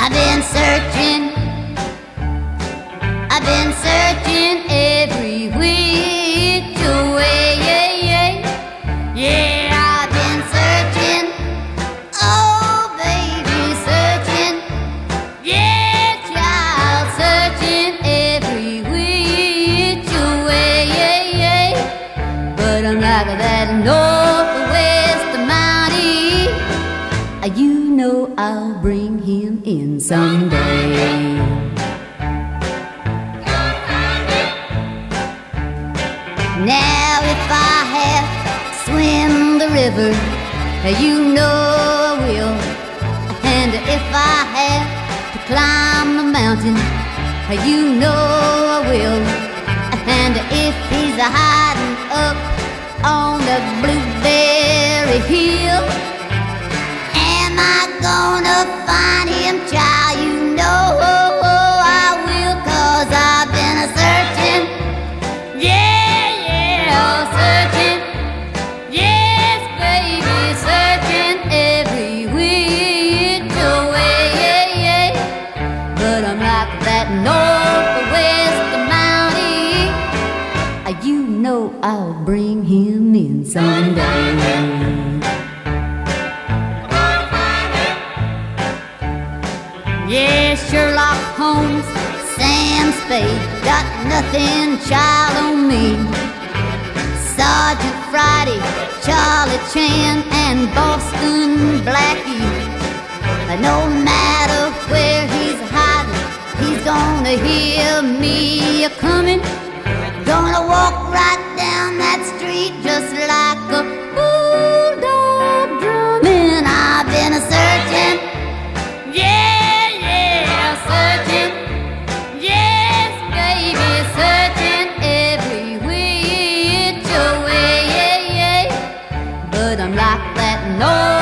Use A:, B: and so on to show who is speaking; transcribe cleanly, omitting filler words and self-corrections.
A: I've been searching, I've been searching every which way, yeah, I've been searching, oh baby, searching, yeah, child, searching every which way, but I'm like that northwest Mountie, you know I'll bring him in someday. Now if I have to swim the river, you know I will. And if I have to climb the mountain, you know I will. And if he's hiding up on the Blueberry Hill, am I gonna find him, child? You know I will, 'cause I've been searching, yeah, searching, yes, baby, searching every which way, but I'm like that northwest Mountie, you know I'll bring him in someday. Yeah, Sherlock Holmes, Sam Spade, got nothing, child, on me. Sergeant Friday, Charlie Chan, and Boston Blackie. No matter where he's hiding, he's gonna hear me a-coming. Gonna walk right down that street just like a bulldog drumming. I've been a-searching, yeah, searching, yes, baby, searching every which way, but I'm like that